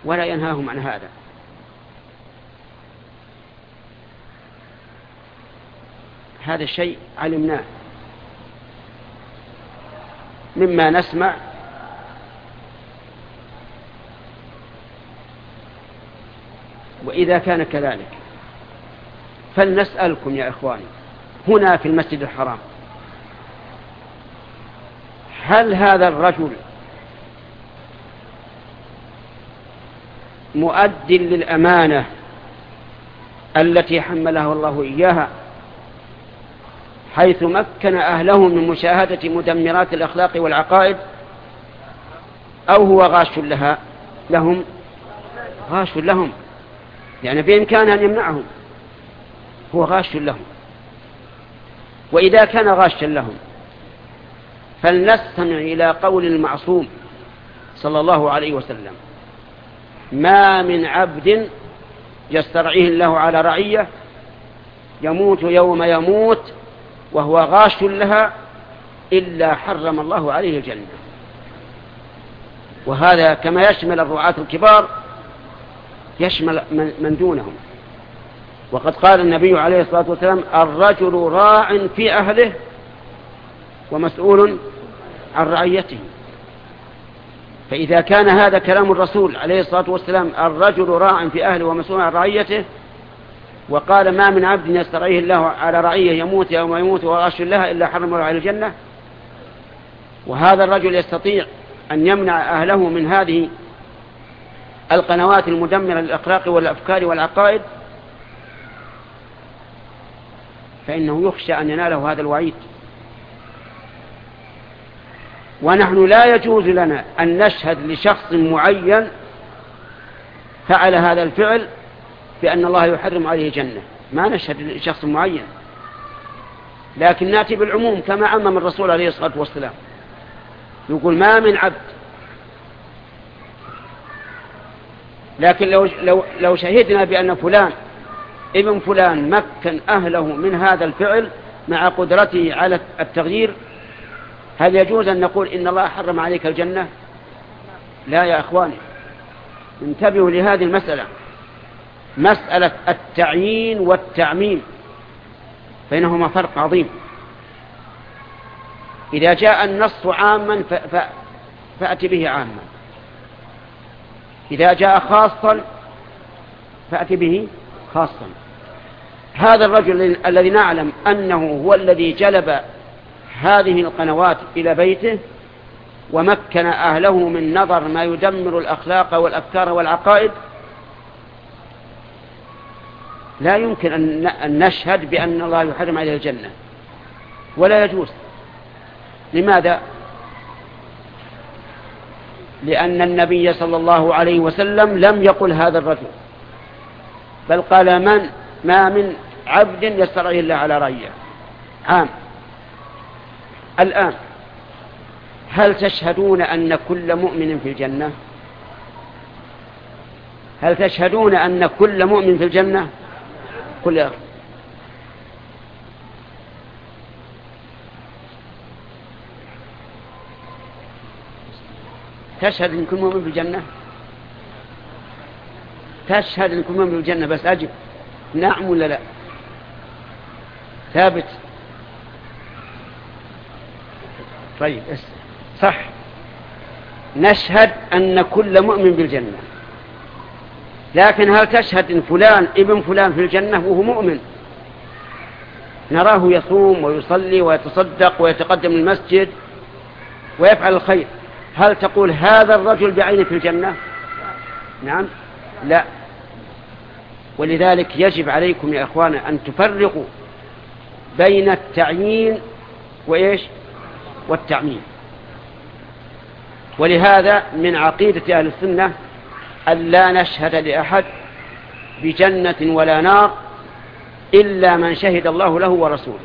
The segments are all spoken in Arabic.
ولا ينهاهم عن هذا. هذا الشيء علمناه مما نسمع، وإذا كان كذلك فلنسألكم يا إخواني هنا في المسجد الحرام، هل هذا الرجل مؤد للأمانة التي حمله الله إياها، حيث مكن أهله من مشاهدة مدمرات الأخلاق والعقائد، أو هو غاش لهم؟ غاش لهم، يعني بإمكانه أن يمنعهم، هو غاش لهم. وإذا كان غاشا لهم فلنستمع إلى قول المعصوم صلى الله عليه وسلم: ما من عبد يسترعيه الله على رعية يموت يوم يموت وهو غاش لها إلا حرم الله عليه الجنة. وهذا كما يشمل الرعاة الكبار يشمل من دونهم. وقد قال النبي عليه الصلاة والسلام: الرجل راع في أهله ومسؤول عن رعيته. فإذا كان هذا كلام الرسول عليه الصلاة والسلام: الرجل راع في أهله ومسؤول عن رعيته، وقال: ما من عبد يسترعيه الله على رعية يموت يوم يموت وغاش لها إلا حرم الله عليه الجنة، وهذا الرجل يستطيع أن يمنع أهله من هذه القنوات المدمرة للأخلاق والأفكار والعقائد، فإنه يخشى أن يناله هذا الوعيد. ونحن لا يجوز لنا أن نشهد لشخص معين فعل هذا الفعل بأن الله يحرم عليه جنة، ما نشهد لشخص معين، لكن نأتي بالعموم كما عمم الرسول عليه الصلاة والسلام، يقول: ما من عبد. لكن لو شهدنا بأن فلان ابن فلان مكن أهله من هذا الفعل مع قدرته على التغيير، هل يجوز أن نقول إن الله حرم عليك الجنة؟ لا يا أخواني، انتبهوا لهذه المسألة، مسألة التعيين والتعميم بينهما فرق عظيم. إذا جاء النص عاما فأتي به عاما، إذا جاء خاصا فأتي به خاصا. هذا الرجل الذي نعلم أنه هو الذي جلب هذه القنوات إلى بيته ومكن أهله من نظر ما يدمر الأخلاق والأفكار والعقائد، لا يمكن أن نشهد بأن الله يحرم عليه الجنة، ولا يجوز. لماذا؟ لأن النبي صلى الله عليه وسلم لم يقل هذا الرجل، بل قال: ما من عبد يسترعيه الله على رعية، عام. الآن هل تشهدون أن كل مؤمن في الجنة؟ هل تشهدون أن كل مؤمن في الجنة؟ كل تشهد أن كل مؤمن في الجنة؟ تشهد أن كل مؤمن في الجنة، بس أجب نعم ولا لا؟ ثابت؟ طيب صح، نشهد أن كل مؤمن بالجنة، لكن هل تشهد أن فلان ابن فلان في الجنة وهو مؤمن؟ نراه يصوم ويصلي ويتصدق ويتقدم المسجد ويفعل الخير، هل تقول هذا الرجل بعينه في الجنة؟ نعم؟ لا. ولذلك يجب عليكم يا أخوانا أن تفرقوا بين التعيين وإيش؟ والتعميم. ولهذا من عقيدة أهل السنة أن لا نشهد لأحد بجنة ولا نار إلا من شهد الله له ورسوله،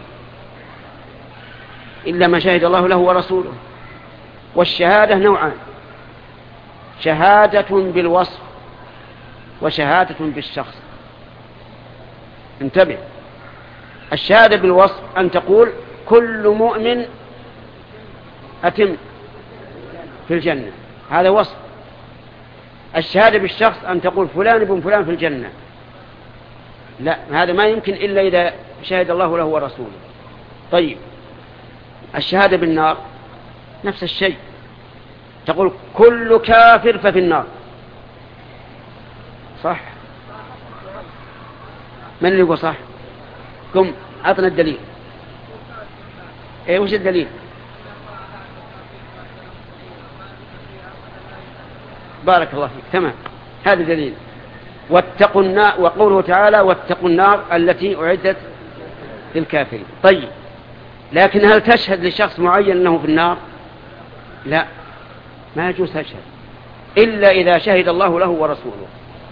إلا من شهد الله له ورسوله. والشهادة نوعان: شهادة بالوصف وشهادة بالشخص. انتبه، الشهادة بالوصف أن تقول كل مؤمن أتم في الجنة، هذا وصف. الشهادة بالشخص أن تقول فلان ابن فلان في الجنة، لا، هذا ما يمكن إلا إذا شهد الله له ورسوله. طيب الشهادة بالنار نفس الشيء، تقول كل كافر ففي النار، صح؟ من اللي يقول صح؟ قم أعطنا الدليل. وش الدليل؟ بارك الله فيك، تمام، هذا دليل. واتقوا النار، وقوله تعالى واتقوا النار التي أعدت للكافرين. طيب لكن هل تشهد لشخص معين أنه في النار؟ لا، ما يجوز تشهد إلا إذا شهد الله له ورسوله.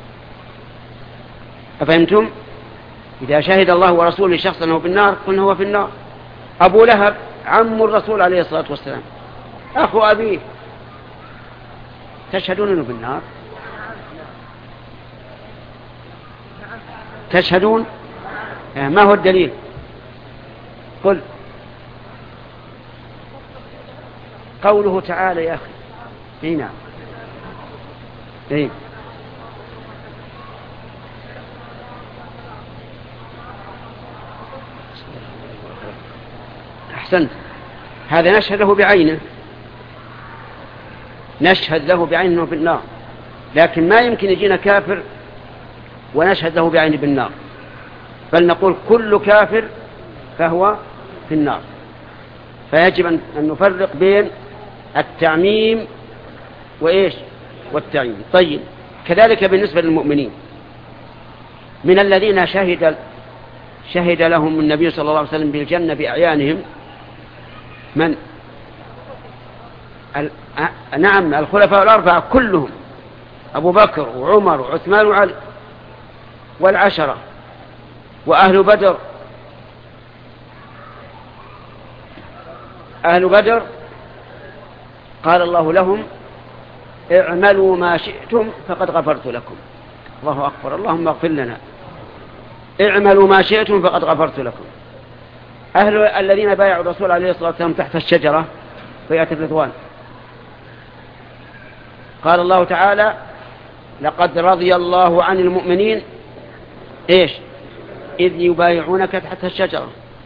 أفهمتم؟ إذا شهد الله ورسوله لشخص أنه في النار قلنا هو في النار. أبو لهب عم الرسول عليه الصلاة والسلام، أخو أبيه، تشهدون أنه في النار؟ تشهدون؟ ما هو الدليل؟ قل. قوله تعالى يا أخي. نعم. أحسنت، هذا نشهد له بعينه، نشهد له بعينه في النار، لكن ما يمكن يجينا كافر ونشهد له بعينه بالنار، بل نقول كل كافر فهو في النار. فيجب أن نفرق بين التعميم وإيش والتعيين. طيب كذلك بالنسبة للمؤمنين، من الذين شهد لهم النبي صلى الله عليه وسلم بالجنة بأعيانهم من؟ نعم، الخلفاء الأربعة كلهم، أبو بكر وعمر وعثمان وعلي والعشرة وأهل بدر. أهل بدر قال الله لهم اعملوا ما شئتم فقد غفرت لكم. الله أكبر، اللهم اغفر لنا. اعملوا ما شئتم فقد غفرت لكم. أهل الذين بايعوا الرسول عليه الصلاة والسلام تحت الشجرة بيعة الرضوان، قال الله تعالى لقد رضي الله عن المؤمنين إيش إذ يبايعونك تحت الشجرة.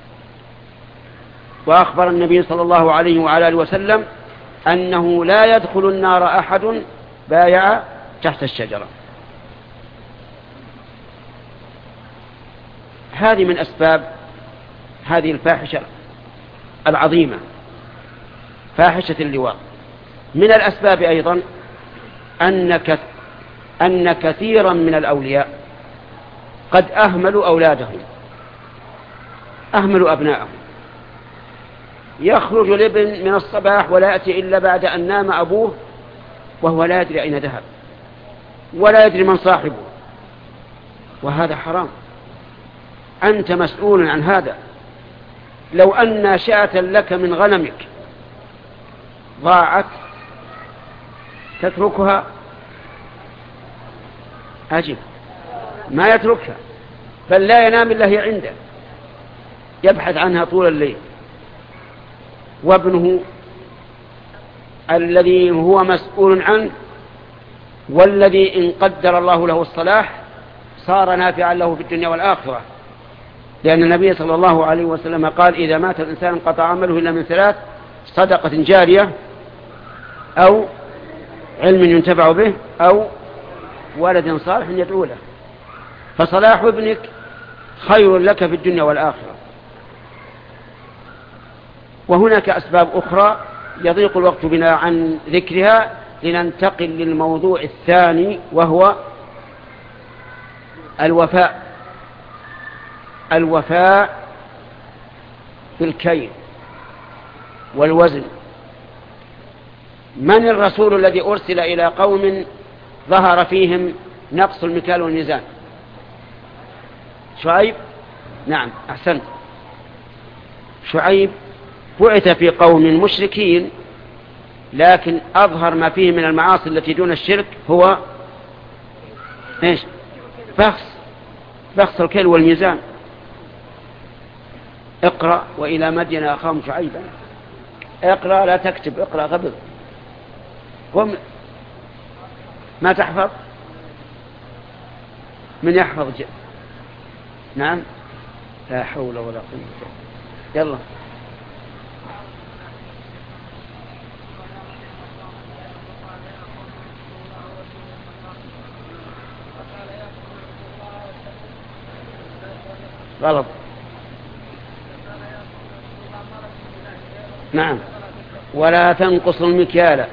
وأخبر النبي صلى الله عليه وعلى آله وسلم أنه لا يدخل النار أحد بايع تحت الشجرة. هذه من أسباب هذه الفاحشة العظيمة، فاحشة اللواء. من الأسباب أيضا أن كثيرا من الأولياء قد أهملوا أولادهم، أهملوا أبنائهم. يخرج الابن من الصباح ولا يأتي إلا بعد أن نام أبوه وهو لا يدري أين ذهب ولا يدري من صاحبه، وهذا حرام. أنت مسؤول عن هذا. لو أن شاة لك من غنمك ضاعت تتركها؟ أجل، ما يتركها، بل لا ينام إلا هي عنده، يبحث عنها طول الليل. وابنه الذي هو مسؤول عنه والذي إن قدر الله له الصلاح صار نافعا له في الدنيا والآخرة، لأن النبي صلى الله عليه وسلم قال إذا مات الإنسان انقطع عمله إلا من ثلاث: صدقة جارية، أو علم ينتفع به، أو ولد صالح يدعو له. فصلاح ابنك خير لك في الدنيا والآخرة. وهناك أسباب أخرى يضيق الوقت بنا عن ذكرها، لننتقل للموضوع الثاني وهو الوفاء في الكيل والوزن. من الرسول الذي أرسل إلى قوم ظهر فيهم نقص المكيال والميزان؟ شعيب. نعم، أحسنت. شعيب بعث في قوم مشركين، لكن أظهر ما فيه من المعاصي التي دون الشرك هو إيش؟ بخس الكيل والميزان. اقرأ وإلى مدين أخاهم شعيبا. اقرأ لا تكتب، اقرأ قبل. قم. ما تحفظ؟ من يحفظ نعم، لا حول ولا قوة. يلا غلط. نعم، ولا تنقص المكيال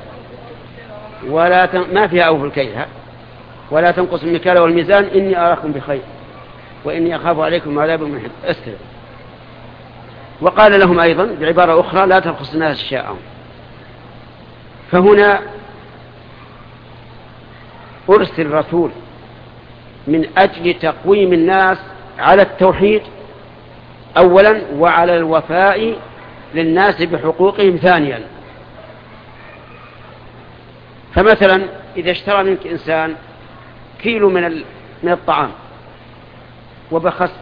ما فيها أوفوا الكيل، ولا تنقص المكيال والميزان إني أراكم بخير وإني أخاف عليكم عذاب من أسفل. وقال لهم أيضا بعبارة أخرى لا تبخسوا الناس أشياءهم. فهنا أرسل رسول من أجل تقويم الناس على التوحيد أولا، وعلى الوفاء للناس بحقوقهم ثانيا. فمثلا إذا اشترى منك إنسان كيلو من الطعام وبخست،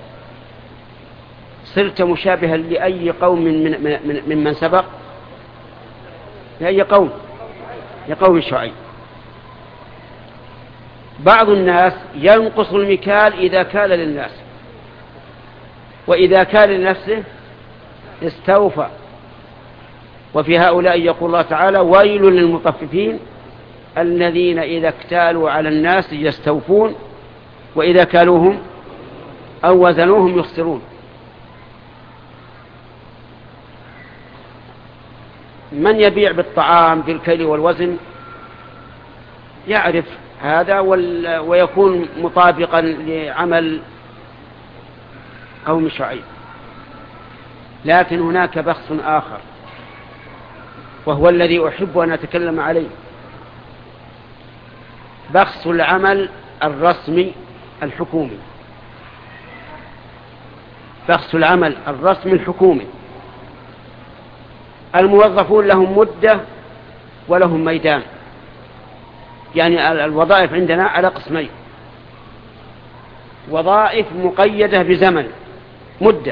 صرت مشابها لأي قوم من سبق، لأي قوم، لقوم شعيب. بعض الناس ينقص المكيال إذا كال للناس، وإذا كال لنفسه استوفى. وفي هؤلاء يقول الله تعالى ويل للمطففين الذين إذا اكتالوا على الناس يستوفون وإذا كالوهم أو وزنوهم يخسرون. من يبيع بالطعام بالكيل والوزن يعرف هذا ويكون مطابقا لعمل قوم شعيب. لكن هناك بخس آخر وهو الذي أحب أن أتكلم عليه، بخس العمل الرسمي الحكومي. بخس العمل الرسمي الحكومي. الموظفون لهم مدة ولهم ميدان، يعني الوظائف عندنا على قسمين: وظائف مقيدة بزمن مدة،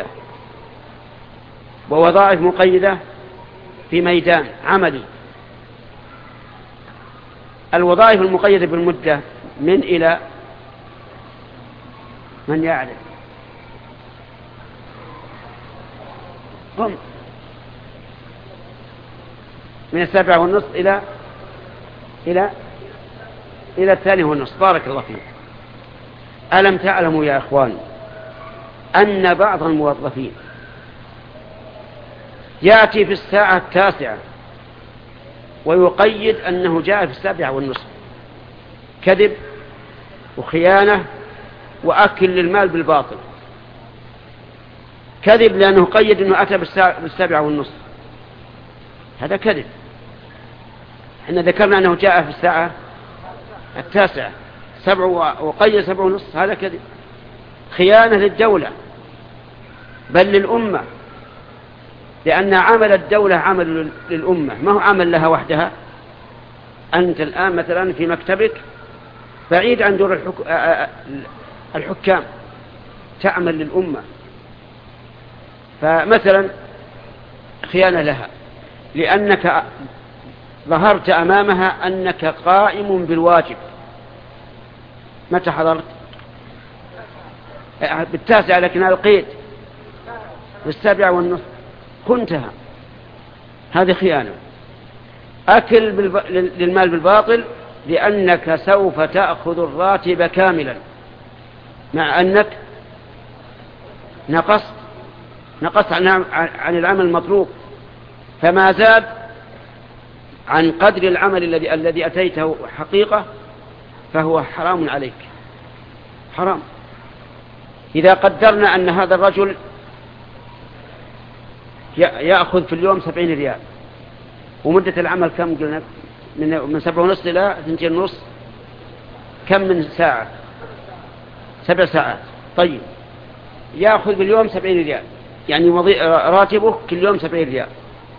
ووظائف مقيدة في ميدان عملي. الوظائف المقيدة بالمدة من إلى من يعرف؟ هم من 7:30 إلى 2:30. بارك الله فيك. ألم تعلموا يا إخواني أن بعض الموظفين يأتي في 9:00 ويقيد أنه جاء في 7:30؟ كذب وخيانة وأكل للمال بالباطل. كذب لأنه قيد أنه أتى ب7:30، هذا كذب. احنا ذكرنا أنه جاء في 9:00 وقيد 7:30، هذا كذب. خيانة للدولة بل للأمة، لأن عمل الدولة عمل للأمة ما هو عمل لها وحدها. أنت الآن مثلا في مكتبك بعيد عن دور الحكام، تعمل للأمة. فمثلا خيانة لها لأنك ظهرت أمامها أنك قائم بالواجب. متى حضرت؟ ب9:00 لكن القيد ب7:30 كنتها. هذه خيانة. أكل للمال بالباطل لأنك سوف تأخذ الراتب كاملا مع أنك نقصت عن العمل المطلوب، فما زاد عن قدر العمل الذي أتيته حقيقة فهو حرام عليك، حرام. إذا قدرنا أن هذا الرجل يأخذ في اليوم 70 ريال، ومدة العمل كم قلنا؟ من 7:30 إلى 2:30. كم من ساعة؟ 7 ساعات. طيب يأخذ باليوم 70 ريال، يعني راتبه كل يوم 70 ريال،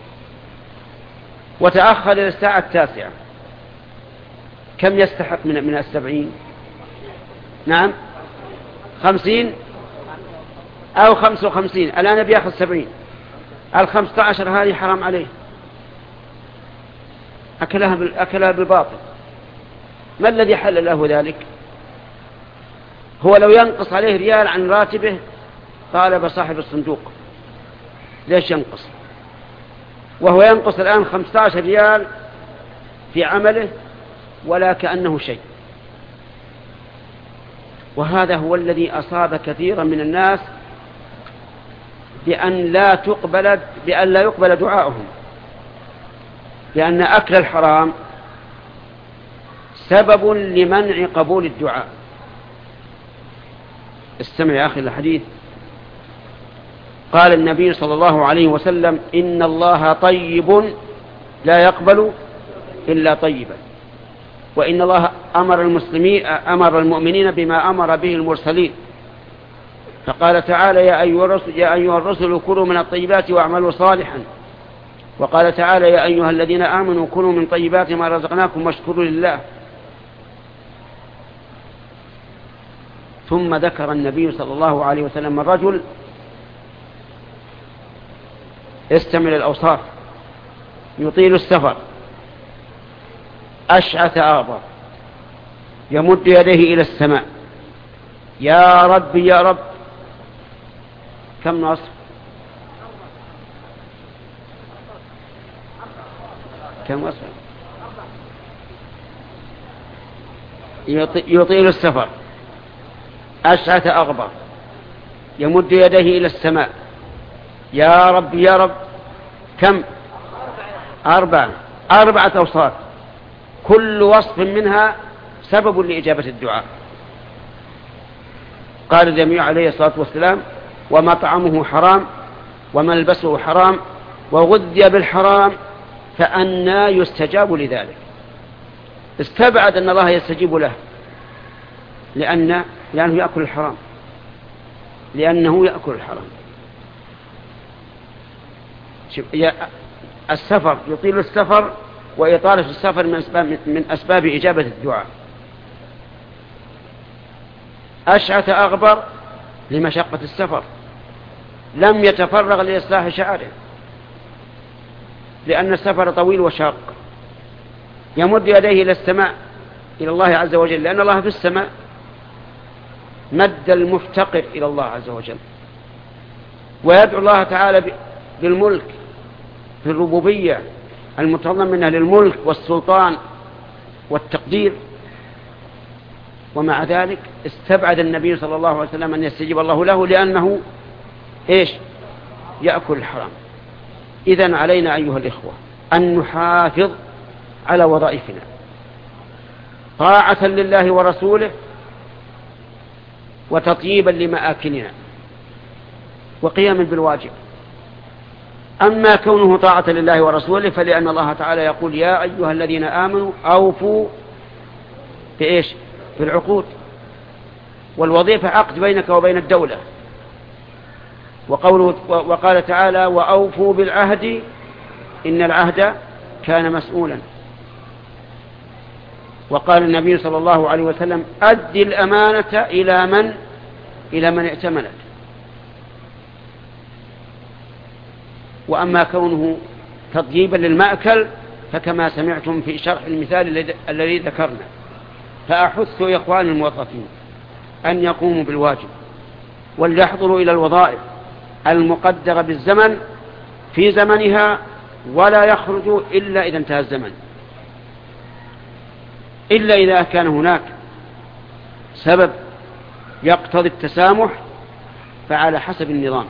وتأخر إلى 9:00. كم يستحق من 70؟ نعم 50 أو 55. الآن بيأخذ 70. 15 هذه حرام عليه، أكلها بالباطل. ما الذي حل له ذلك؟ هو لو ينقص عليه ريال عن راتبه طالب صاحب الصندوق، ليش ينقص؟ وهو ينقص الآن 15 ريال في عمله ولا كأنه شيء. وهذا هو الذي أصاب كثيرا من الناس بأن لا يقبل دعاؤهم، لأن أكل الحرام سبب لمنع قبول الدعاء. استمع يا أخي الحديث. قال النبي صلى الله عليه وسلم: إن الله طيب لا يقبل إلا طيبا، وإن الله أمر المؤمنين بما أمر به المرسلين. فقال تعالى: يا أيها الرسل كلوا من الطيبات واعملوا صالحا. وقال تعالى: يا أيها الذين آمنوا كلوا من طيبات ما رزقناكم واشكروا لله. ثم ذكر النبي صلى الله عليه وسلم الرجل، استمع الأوصاف: يطيل السفر، أشعث أغبر، يمد يديه إلى السماء، يا رب يا رب. كم نصف؟ كم وصف؟ يطيل السفر، أشعث أغبر، يمد يديه إلى السماء، يا رب يا رب. كم؟ 4 أوصاف، كل وصف منها سبب لإجابة الدعاء. قال النبي عليه الصلاة والسلام: ومطعمه حرام وملبسه حرام وغذي بالحرام فأنى يستجاب لذلك. استبعد أن الله يستجيب له لأنه يأكل الحرام، لأنه يأكل الحرام. السفر، يطيل السفر، وإطالة السفر من أسباب إجابة الدعاء. أشعث أغبر لمشقة السفر، لم يتفرغ لإصلاح شعره لأن السفر طويل وشاق. يمد يديه إلى السماء، إلى الله عز وجل، لأن الله في السماء. مد المفتقر إلى الله عز وجل، ويدعو الله تعالى بالملك في الربوبية المتضمنة للملك والسلطان والتقدير. ومع ذلك استبعد النبي صلى الله عليه وسلم أن يستجيب الله له لأنه يأكل الحرام. إذن علينا أيها الإخوة أن نحافظ على وظائفنا طاعة لله ورسوله وتطييبا لمآكلنا وقياما بالواجب. أما كونه طاعة لله ورسوله فلأن الله تعالى يقول: يا أيها الذين آمنوا أوفوا بالعقود. والوظيفة عقد بينك وبين الدولة. وقال تعالى: وأوفوا بالعهد إن العهد كان مسؤولا. وقال النبي صلى الله عليه وسلم: أد الأمانة إلى من ائتمنت. وأما كونه تطييبا للمأكل فكما سمعتم في شرح المثال الذي ذكرنا. فأحث إخواني الموظفين أن يقوموا بالواجب وليحضروا إلى الوظائف المقدرة بالزمن في زمنها، ولا يخرجوا إلا إذا انتهى الزمن، إلا إذا كان هناك سبب يقتضي التسامح فعلى حسب النظام.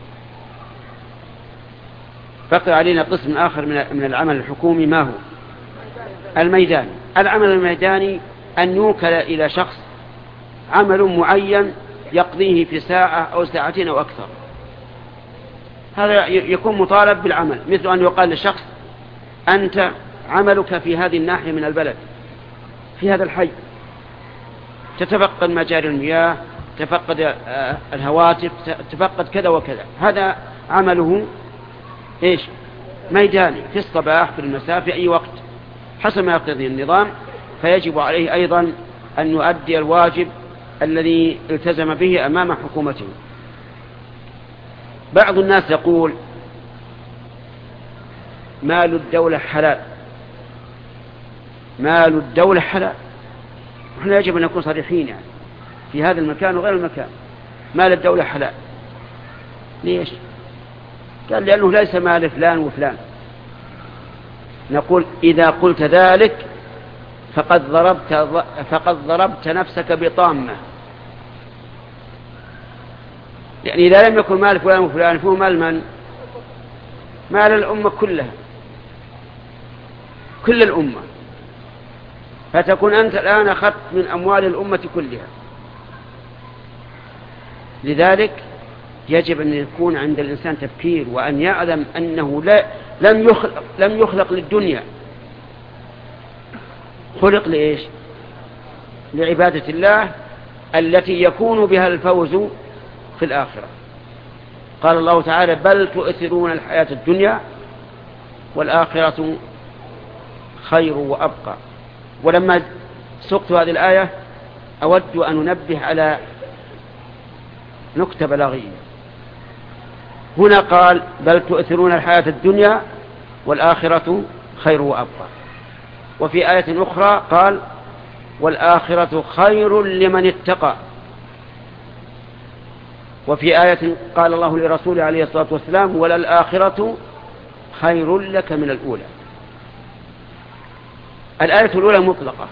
بقي علينا قسم آخر من العمل الحكومي. ما هو؟ الميداني. العمل الميداني أن يوكل إلى شخص عمل معين يقضيه في ساعة أو ساعتين أو أكثر. هذا يكون مطالب بالعمل، مثل أن يقال لشخص: أنت عملك في هذه الناحية من البلد، في هذا الحي، تتفقد مجاري المياه، تفقد الهواتف، تفقد كذا وكذا. هذا عمله ميداني، في الصباح في المساء في أي وقت حسب ما يقتضي النظام. فيجب عليه أيضا أن يؤدي الواجب الذي التزم به أمام حكومته. بعض الناس يقول: مال الدولة حلال، مال الدولة حلال. احنا يجب أن نكون صريحين يعني في هذا المكان وغير المكان. مال الدولة حلال. ليش؟ قال لأنه ليس مال فلان وفلان. نقول إذا قلت ذلك فقد ضربت نفسك بطامة. يعني إذا لم يكن مال فلان وفلان فهو مال من؟ مال الأمة كلها، كل الأمة، فتكون أنت الآن أخذت من أموال الأمة كلها. لذلك يجب أن يكون عند الإنسان تفكير، وأن يعلم أنه لم يخلق للدنيا، خلق لإيش؟ لعبادة الله التي يكون بها الفوز في الآخرة. قال الله تعالى: بل تؤثرون الحياة الدنيا والآخرة خير وأبقى. ولما سقت هذه الآية أود أن أنبه على نكتة بلاغية. هنا قال: بل تؤثرون الحياة الدنيا والآخرة خير وأبقى. وفي آية أخرى قال: والآخرة خير لمن اتقى. وفي آية قال الله لرسوله عليه الصلاة والسلام: وللآخرة خير لك من الأولى. الآية الأولى مطلقة،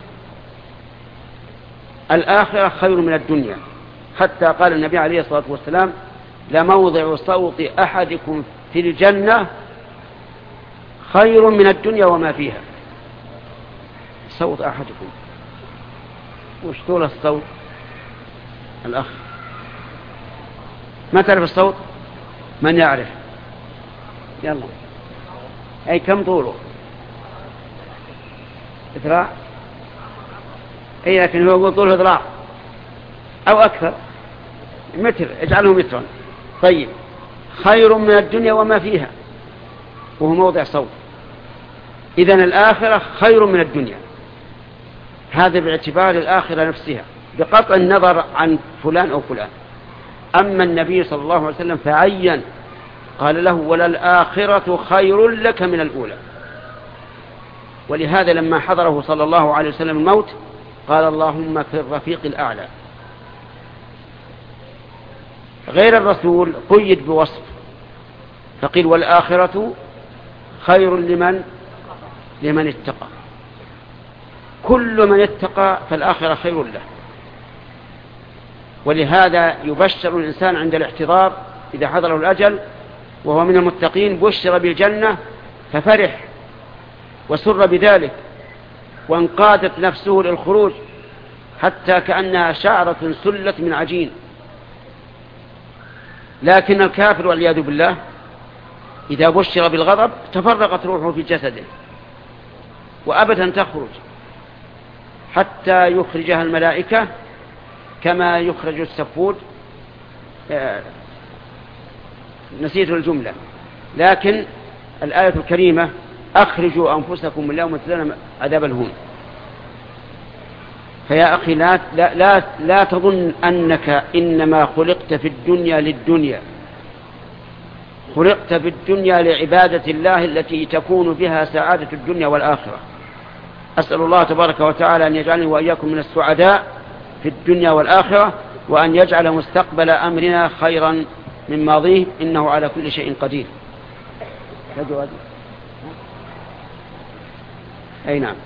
الآخرة خير من الدنيا، حتى قال النبي عليه الصلاة والسلام: لموضع صوت أحدكم في الجنة خير من الدنيا وما فيها. صوت أحدكم، وش طول الصوت؟ الأخ ما تعرف الصوت؟ من يعرف؟ يلا. أي كم طوله؟ ذراع؟ أي لكن هو يقول طوله ذراع أو أكثر، متر، اجعله مترا. طيب، خير من الدنيا وما فيها، وهو موضع صوت. إذن الآخرة خير من الدنيا، هذا باعتبار الآخرة نفسها بقطع النظر عن فلان أو فلان. أما النبي صلى الله عليه وسلم فعين، قال له: وللآخرة خير لك من الأولى. ولهذا لما حضره صلى الله عليه وسلم الموت قال: اللهم في الرفيق الأعلى. غير الرسول قيد بوصف فقيل: والآخرة خير لمن اتقى. كل من اتقى فالآخرة خير له. ولهذا يبشر الإنسان عند الاحتضار إذا حضره الأجل وهو من المتقين، بشر بالجنة ففرح وسر بذلك، وانقادت نفسه للخروج حتى كأنها شعرة سلت من عجين. لكن الكافر والعياذ بالله إذا بشر بالغضب تفرقت روحه في جسده وأبت أن تخرج حتى يخرجها الملائكة كما يخرج السفود. نسيت الجملة، لكن الآية الكريمة: أخرجوا أنفسكم من يوم تلون عذاب الهون. فيا أخي لا تظن أنك إنما خلقت في الدنيا للدنيا، خلقت في الدنيا لعبادة الله التي تكون بها سعادة الدنيا والآخرة. أسأل الله تبارك وتعالى أن يجعلني وإياكم من السعداء في الدنيا والآخرة، وأن يجعل مستقبل أمرنا خيرا من ماضيه، إنه على كل شيء قدير. أي نعم.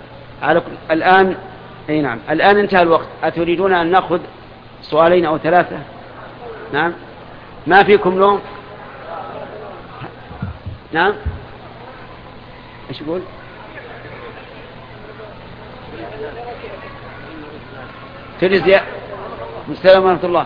الآن انتهى الوقت. أتريدون أن نأخذ سؤالين أو ثلاثة؟ نعم. ما فيكم لوم؟ نعم. ايش يقول؟ تريد السلام ورحمة الله.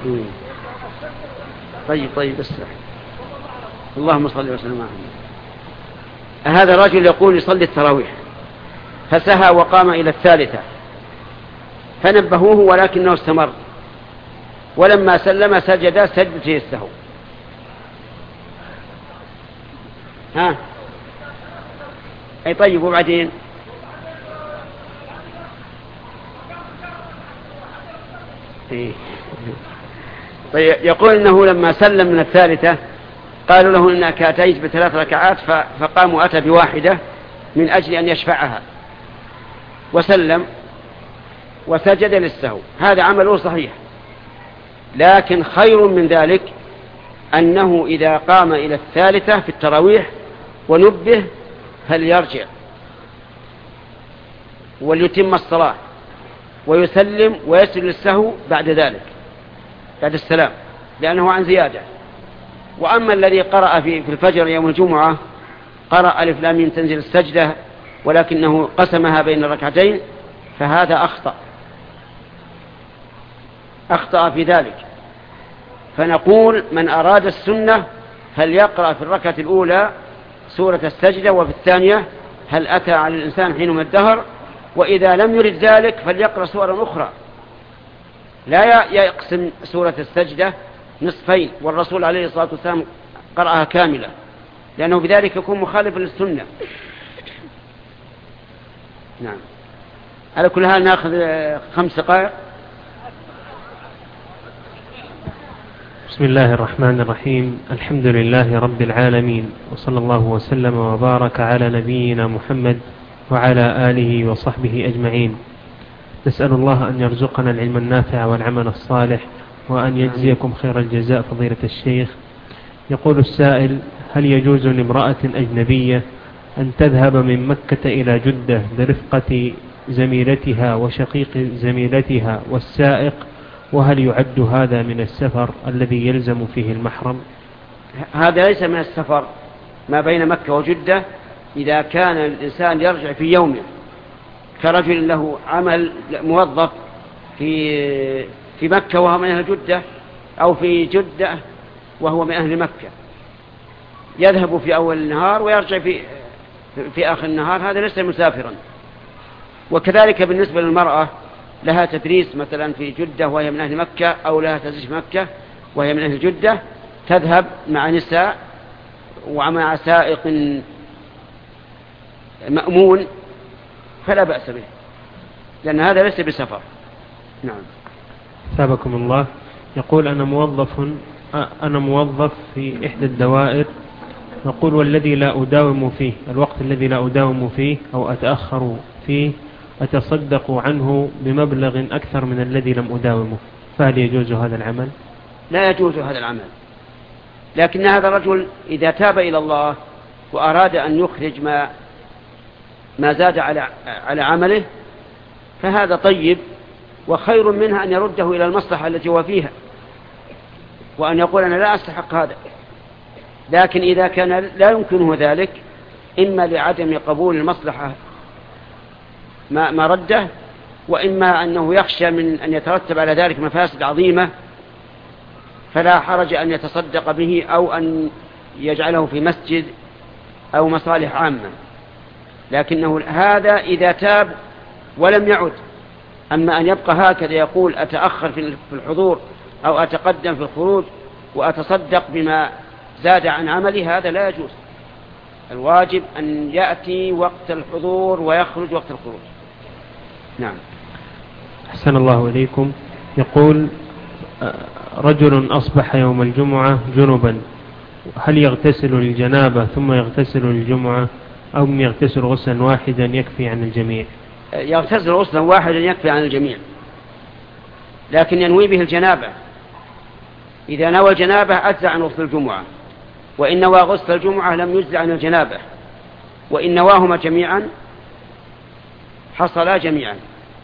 طيب بس اللهم صل وسلم على محمد. هذا الرجل يقول يصلي التراويح فسهى وقام إلى الثالثة فنبهوه ولكنه استمر، ولما سلم سجد سجدتي السهو. أي طيب وبعدين طيب يقول إنه لما سلم من الثالثة قالوا له إنك أتيت ب3 ركعات فقام وأتى بواحدة من أجل أن يشفعها وسلم وسجد للسهو. هذا عمله صحيح، لكن خير من ذلك أنه إذا قام إلى الثالثة في التراويح ونبه فليرجع وليتم الصلاة ويسلم ويسجد للسهو بعد ذلك بعد السلام، لأنه عن زيادة. وأما الذي قرأ في الفجر يوم الجمعة قرأ ألف لام ميم تنزل السجدة ولكنه قسمها بين الركعتين فهذا أخطأ في ذلك. فنقول من أراد السنة فليقرأ في الركعة الأولى سورة السجدة وفي الثانية هل أتى على الإنسان حين من الدهر، وإذا لم يرد ذلك فليقرأ سورة أخرى. لا يقسم سورة السجدة نصفين، والرسول عليه الصلاة والسلام قرأها كاملة، لأنه بذلك يكون مخالفا للسنة. نعم. على كل حال نأخذ 5 دقائق. بسم الله الرحمن الرحيم. الحمد لله رب العالمين، وصلى الله وسلم وبارك على نبينا محمد وعلى آله وصحبه أجمعين. نسأل الله أن يرزقنا العلم النافع والعمل الصالح، وأن يجزيكم خير الجزاء فضيلة الشيخ. يقول السائل: هل يجوز لامرأة أجنبية أن تذهب من مكة إلى جدة برفقة زميلتها وشقيق زميلتها والسائق؟ وهل يعد هذا من السفر الذي يلزم فيه المحرم؟ هذا ليس من السفر ما بين مكة وجدة إذا كان الإنسان يرجع في يومه، كرجل له عمل موظف في مكة وهو من أهل جدة، أو في جدة وهو من أهل مكة، يذهب في أول النهار ويرجع في آخر النهار، هذا ليس مسافرا. وكذلك بالنسبة للمرأة لها تدريس مثلا في جدة وهي من أهل مكة، أو لها تدريس في مكة وهي من أهل جدة، تذهب مع نساء ومع سائق مأمون فلا بأس به، لأن هذا ليس بسفر. نعم. ثابكم الله. يقول: أنا موظف في إحدى الدوائر، يقول: والذي لا أداوم فيه، الوقت الذي لا أداوم فيه أو أتأخر فيه أتصدق عنه بمبلغ أكثر من الذي لم أداومه، فهل يجوز هذا العمل؟ لا يجوز هذا العمل، لكن هذا الرجل إذا تاب إلى الله وأراد أن يخرج ما زاد على عمله فهذا طيب، وخير منها أن يرده إلى المصلحة التي هو فيها، وأن يقول أنا لا أستحق هذا. لكن إذا كان لا يمكنه ذلك، إما لعدم قبول المصلحة ما رده، وإما أنه يخشى من أن يترتب على ذلك مفاسد عظيمة، فلا حرج أن يتصدق به أو أن يجعله في مسجد أو مصالح عامة. لكنه هذا إذا تاب ولم يعد. أما أن يبقى هكذا يقول أتأخر في الحضور أو أتقدم في الخروج وأتصدق بما زاد عن عملي، هذا لا يجوز. الواجب أن يأتي وقت الحضور ويخرج وقت الخروج. نعم. أحسن الله إليكم. يقول: رجل أصبح يوم الجمعة جنبا، هل يغتسل للجنابة ثم يغتسل للجمعة، أو يغتسل غسلا واحدا يكفي عن الجميع؟ يغتسل غسلا واحدا يكفي عن الجميع، لكن ينوي به الجنابة. إذا نوى الجنابة أجزع عن غسل الجمعة، وإن نوى غسل الجمعة لم يجزع عن الجنابة، وإن نواهما جميعا حصلا جميعا.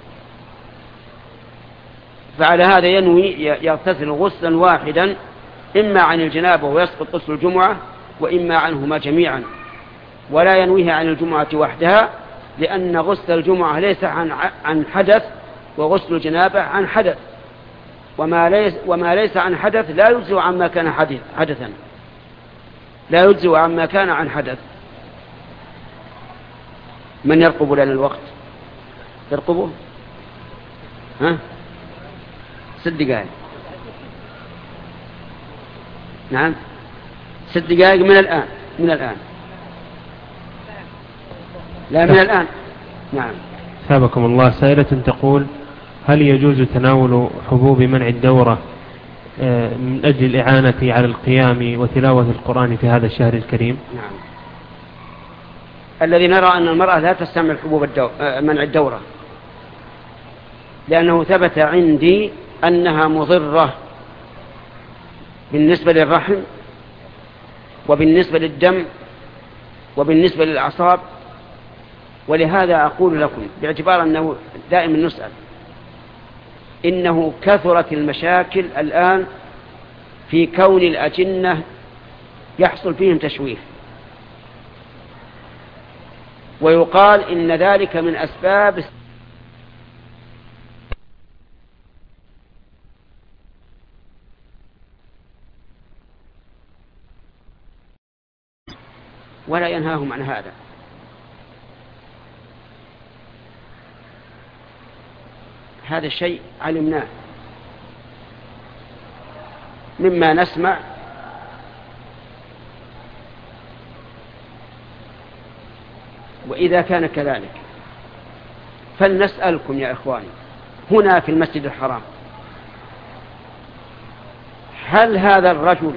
فعلى هذا ينوي يغتسل غسلا واحدا، إما عن الجنابة ويسقط غسل الجمعة، وإما عنهما جميعا، ولا ينويها عن الجمعة وحدها، لأن غسل الجمعة ليس عن حدث، وغسل الجنابة عن حدث، وما ليس عن حدث لا يجزئ عما كان حدثا، لا يجزئ عما كان عن حدث. من يرقب لنا الوقت؟ ترقبه؟ ها؟ 6 دقائق. نعم 6 دقائق من الآن. لا من الآن. نعم. ثابكم الله. سائلة تقول: هل يجوز تناول حبوب منع الدورة من أجل الإعانة على القيام وتلاوة القرآن في هذا الشهر الكريم؟ نعم. الذي نرى أن المرأة لا تستعمل حبوب منع الدورة، لأنه ثبت عندي أنها مضرة بالنسبة للرحم وبالنسبة للدم وبالنسبة للأعصاب. ولهذا أقول لكم باعتبار أنه دائما نسأل، إنه كثرت المشاكل الآن في كون الأجنة يحصل فيهم تشويه، ويقال إن ذلك من أسباب ولا ينهاهم عن هذا. هذا الشيء علمناه مما نسمع، وإذا كان كذلك فلنسألكم يا إخواني هنا في المسجد الحرام: هل هذا الرجل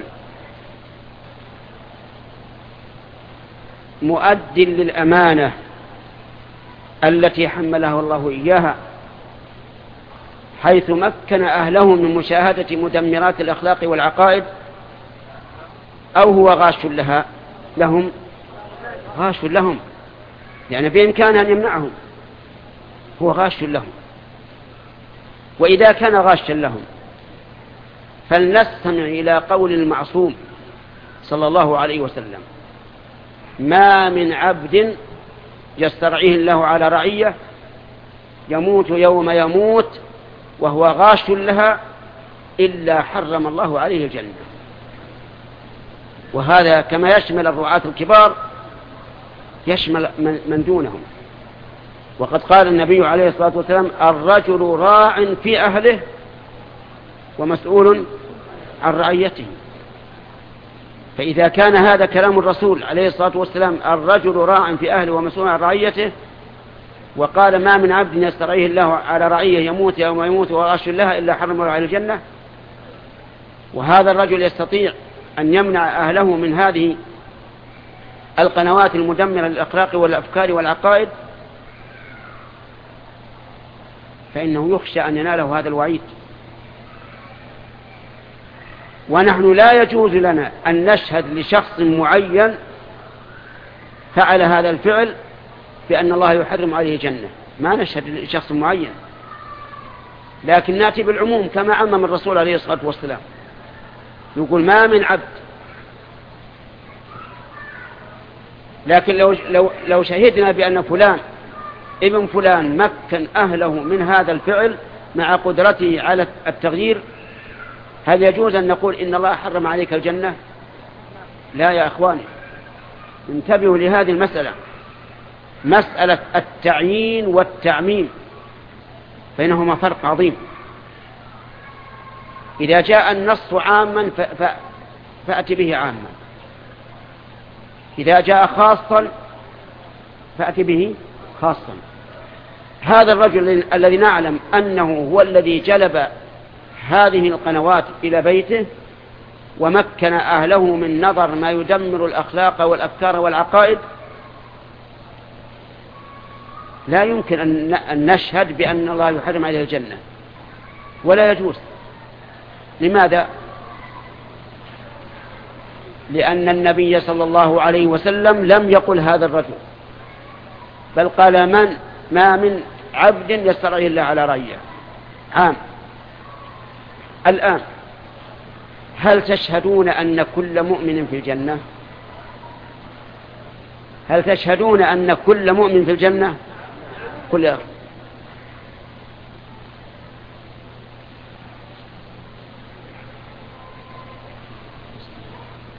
مؤد للأمانة التي حمله الله إياها، حيث مكن أهله من مشاهدة مدمرات الأخلاق والعقائد، أو هو غاش لهم؟ غاش لهم، يعني بإمكانه أن يمنعهم، هو غاش لهم. وإذا كان غاشا لهم فلنستمع إلى قول المعصوم صلى الله عليه وسلم: ما من عبد يسترعيه الله على رعية يموت يوم يموت وهو غاش لها إلا حرم الله عليه الجنة. وهذا كما يشمل الرعاة الكبار يشمل من دونهم. وقد قال النبي عليه الصلاة والسلام: الرجل راع في أهله ومسؤول عن رعيته. فإذا كان هذا كلام الرسول عليه الصلاة والسلام: الرجل راع في أهله ومسؤول عن رعيته، وقال: ما من عبد يسترعيه الله على رعية يموت يوم يموت وغاش لها إلا حرم الله عليه الجنة، وهذا الرجل يستطيع أن يمنع أهله من هذه القنوات المدمرة للأخلاق والأفكار والعقائد، فإنه يخشى أن يناله هذا الوعيد. ونحن لا يجوز لنا أن نشهد لشخص معين فعل هذا الفعل بأن الله يحرم عليه جنة، ما نشهد لشخص معين، لكن نأتي بالعموم كما عمم الرسول عليه الصلاة والسلام، يقول: ما من عبد. لكن لو شهدنا بأن فلان ابن فلان مكن أهله من هذا الفعل مع قدرته على التغيير، هل يجوز أن نقول إن الله حرم عليك الجنة؟ لا يا أخواني، انتبهوا لهذه المسألة، مسألة التعيين والتعميم بينهما فرق عظيم. إذا جاء النص عاما فأتي به عاما، إذا جاء خاصا فأتي به خاصا. هذا الرجل الذي نعلم أنه هو الذي جلب هذه القنوات إلى بيته ومكن أهله من نظر ما يدمر الأخلاق والأفكار والعقائد، لا يمكن أن نشهد بأن الله يحرم عليه الجنة، ولا يجوز. لماذا؟ لأن النبي صلى الله عليه وسلم لم يقل هذا الرجل، بل قال: ما من عبد يسترعيه الله على رعية عام. الآن هل تشهدون أن كل مؤمن في الجنة؟ هل تشهدون أن كل مؤمن في الجنة؟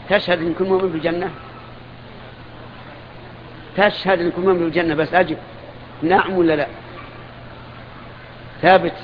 تشهد أن كل مؤمن بالجنة؟ تشهد أن كل مؤمن بالجنة؟ بس أجب نعم ولا لا؟ ثابت؟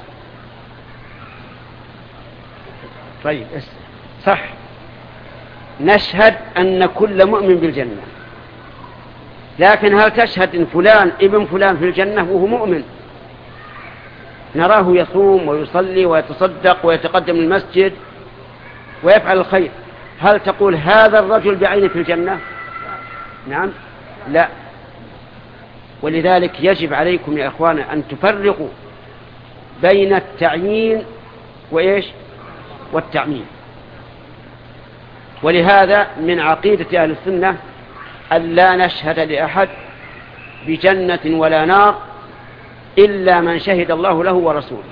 طيب صح، نشهد أن كل مؤمن بالجنة، لكن هل تشهد أن فلان ابن فلان في الجنة وهو مؤمن؟ نراه يصوم ويصلي ويتصدق ويتقدم المسجد ويفعل الخير، هل تقول هذا الرجل بعينه في الجنة؟ نعم؟ لا. ولذلك يجب عليكم يا أخوانا أن تفرقوا بين التعيين وإيش؟ والتعميم. ولهذا من عقيدة أهل السنة أن لا نشهد لأحد بجنة ولا نار إلا من شهد الله له ورسوله،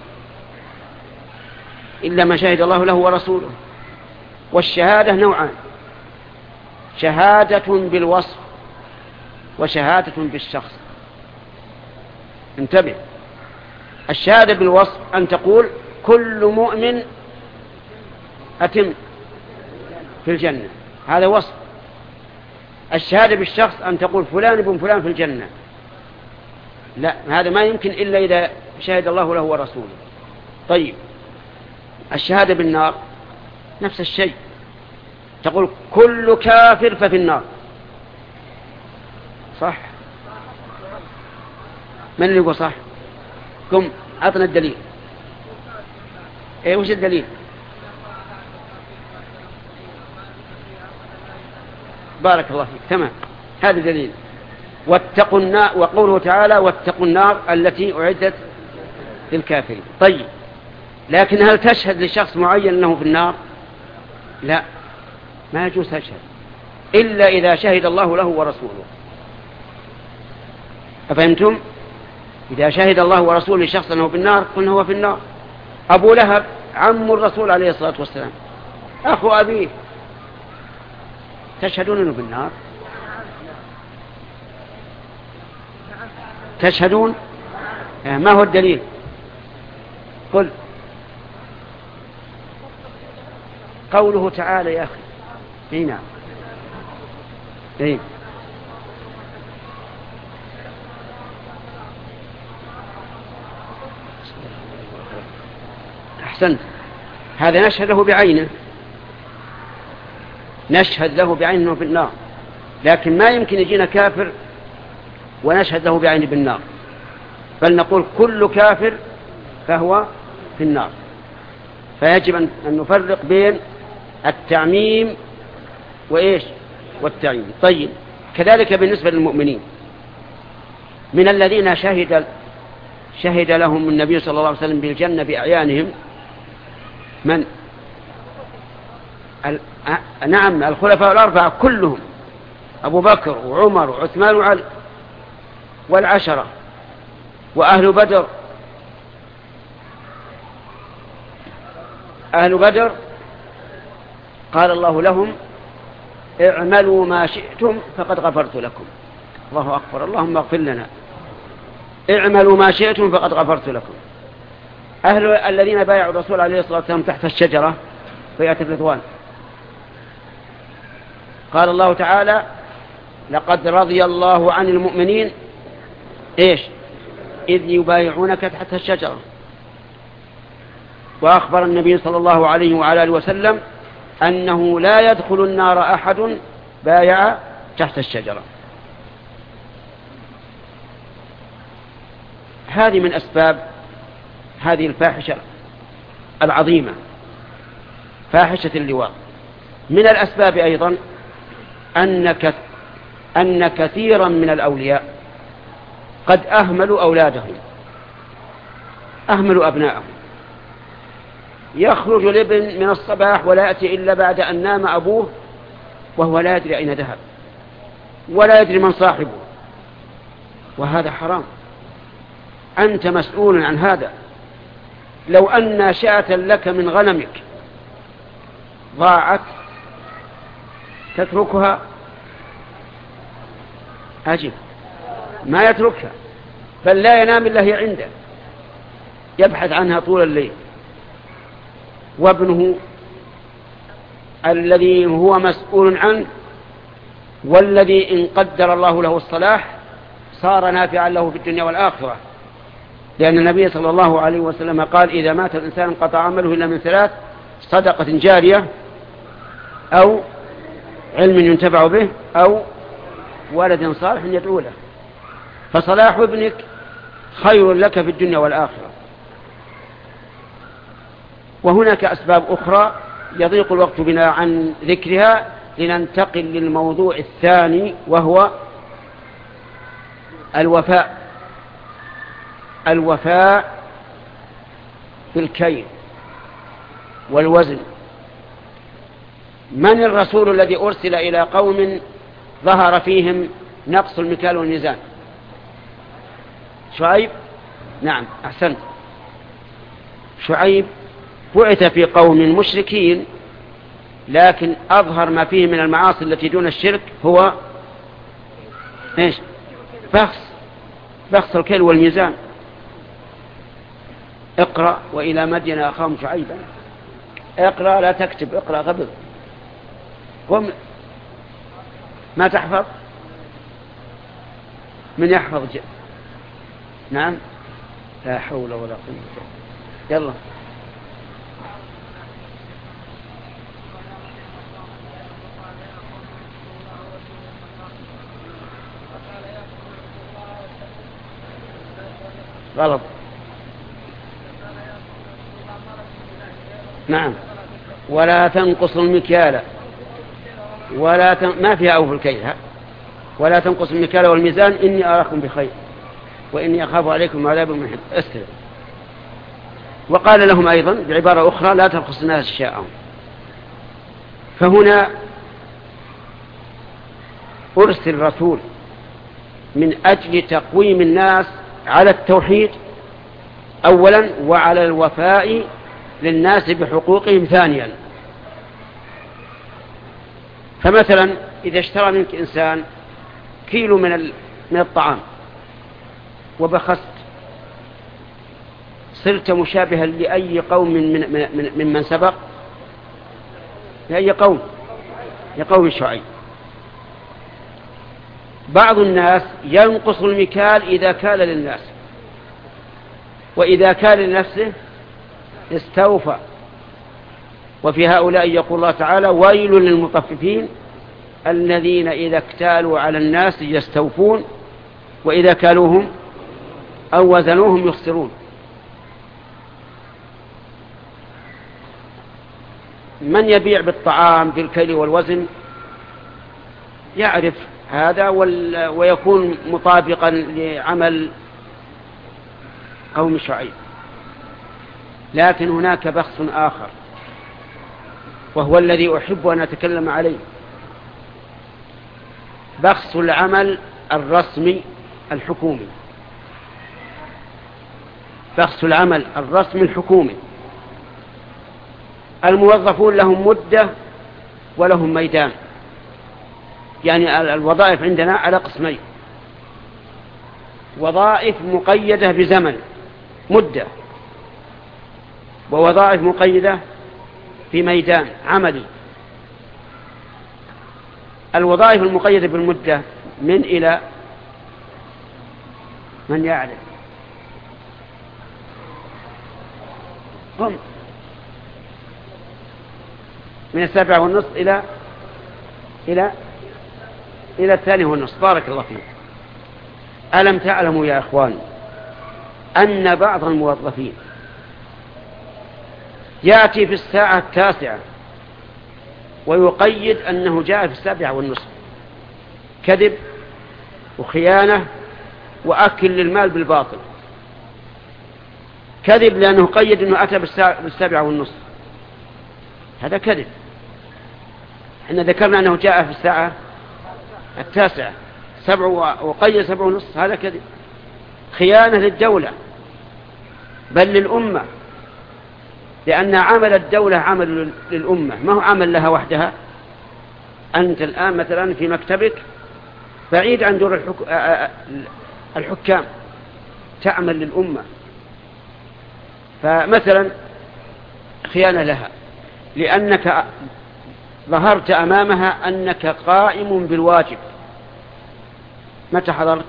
إلا من شهد الله له ورسوله. والشهادة نوعان: شهادة بالوصف وشهادة بالشخص. انتبه، الشهادة بالوصف أن تقول كل مؤمن أتم في الجنة، هذا وصف. الشهادة بالشخص أن تقول فلان ابن فلان في الجنة، لا، هذا ما يمكن إلا إذا شهد الله له ورسوله. طيب الشهادة بالنار نفس الشيء، تقول كل كافر ففي النار، صح؟ من اللي يقول صح؟ قم أعطنا الدليل. إيه وش الدليل؟ بارك الله فيك، تمام، هذا دليل. واتقوا النار، وقوله تعالى واتقوا النار التي أعدت للكافرين. طيب لكن هل تشهد لشخص معين أنه في النار؟ لا، ما يجوز تشهد إلا إذا شهد الله له ورسوله. أفهمتم؟ إذا شهد الله ورسوله لشخص أنه في النار قلنا هو في النار. أبو لهب عم الرسول عليه الصلاة والسلام، أخو أبيه، تشهدون أنه في النار؟ تشهدون؟ ما هو الدليل؟ قل. قوله تعالى يا أخي. اي نعم. اي أحسنت، هذا نشهد له بعينه، نشهد له بعينه في النار، لكن ما يمكن يجينا كافر ونشهد له بعينه بالنار، بل نقول كل كافر فهو في النار. فيجب أن نفرق بين التعميم وإيش؟ والتعيين. طيب كذلك بالنسبة للمؤمنين، من الذين شهد لهم النبي صلى الله عليه وسلم بالجنة بأعيانهم من؟ نعم، الخلفاء الأربعة كلهم، أبو بكر وعمر وعثمان وعلي والعشرة وأهل بدر. أهل بدر قال الله لهم اعملوا ما شئتم فقد غفرت لكم. الله أكبر، اللهم اغفر لنا. اعملوا ما شئتم فقد غفرت لكم. أهل الذين بايعوا الرسول عليه الصلاة والسلام تحت الشجرة بيعة الرضوان، قال الله تعالى لقد رضي الله عن المؤمنين إيش؟ إذ يبايعونك تحت الشجرة. وأخبر النبي صلى الله عليه وعلى آله وسلم أنه لا يدخل النار أحد بايع تحت الشجرة. هذه من أسباب هذه الفاحشة العظيمة، فاحشة اللواء. من الأسباب أيضا أن كثيرا من الأولياء قد أهملوا أولادهم، أهملوا أبنائهم. يخرج الابن من الصباح ولا يأتي إلا بعد أن نام أبوه وهو لا يدري أين ذهب ولا يدري من صاحبه، وهذا حرام. أنت مسؤول عن هذا. لو أن شاة لك من غنمك ضاعت تتركها؟ أجب، ما يتركها، بل لا ينام إلا هي عنده، يبحث عنها طول الليل. وابنه الذي هو مسؤول عنه، والذي إن قدر الله له الصلاح صار نافعا له في الدنيا والآخرة، لأن النبي صلى الله عليه وسلم قال: إذا مات الإنسان انقطع عمله إلا من ثلاث: صدقة جارية، أو علم ينتفع به، أو ولد صالح يدعو له. فصلاح ابنك خير لك في الدنيا والآخرة. وهناك أسباب أخرى يضيق الوقت بنا عن ذكرها، لننتقل للموضوع الثاني، وهو الوفاء في الكيل والوزن. من الرسول الذي أرسل إلى قوم ظهر فيهم نقص المكيال والميزان؟ شعيب. نعم، أحسنت. شعيب بعث في قوم مشركين، لكن أظهر ما فيه من المعاصي التي دون الشرك هو إيش؟ بخس الكيل والميزان. اقرأ: وإلى مدين أخاهم شعيبا. اقرأ، لا تكتب، اقرأ قبل. قم، ما تحفظ. من يحفظ نعم، لا حول ولا قوة. يلا. غلط. نعم. ولا تنقصوا المكيال ما فيها أوفوا الكيل. ولا تنقصوا المكيال والميزان إني أراكم بخير وإني أخاف عليكم عذاب من أسفل. وقال لهم أيضا بعبارة أخرى: لا تبخسوا الناس أشياءهم. فهنا أرسل رسول من أجل تقويم الناس على التوحيد أولا، وعلى الوفاء للناس بحقوقهم ثانيا. فمثلا إذا اشترى منك إنسان كيلو من الطعام وبخست، صرت مشابها لأي قوم من سبق. لأي قوم؟ لقوم شعيب. بعض الناس ينقص المكيال إذا كال للناس، وإذا كال لنفسه استوفى. وفي هؤلاء يقول الله تعالى: ويل للمطففين الذين إذا اكتالوا على الناس يستوفون وإذا كالوهم أو وزنوهم يخسرون. من يبيع بالطعام بالكيل والوزن يعرف هذا ويكون مطابقا لعمل قوم شعيب. لكن هناك بخس آخر، وهو الذي أحب أن أتكلم عليه: بخس العمل الرسمي الحكومي. بخس العمل الرسمي الحكومي. الموظفون لهم مدة ولهم ميدان. يعني الوظائف عندنا على قسمين: وظائف مقيدة بزمن مدة، ووظائف مقيدة في ميدان عملي. الوظائف المقيدة بالمدة من إلى من يعرف؟ هم من 7:30 إلى 2:30. بارك الله فيك. ألم تعلموا يا إخواني أن بعض الموظفين يأتي في 9:00 ويقيد أنه جاء في 7:30؟ كذب وخيانة وأكل للمال بالباطل. كذب لأنه قيد أنه أتى ب7:30. هذا كذب. احنا ذكرنا أنه جاء في 9:00 وقيد 7:30. هذا كذب، خيانة للدولة بل للأمة، لأن عمل الدولة عمل للأمة، ما هو عمل لها وحدها. أنت الآن مثلا في مكتبك بعيد عن دور الحكام، تعمل للأمة. فمثلا خيانة لها، لأنك ظهرت أمامها أنك قائم بالواجب، متى حضرت؟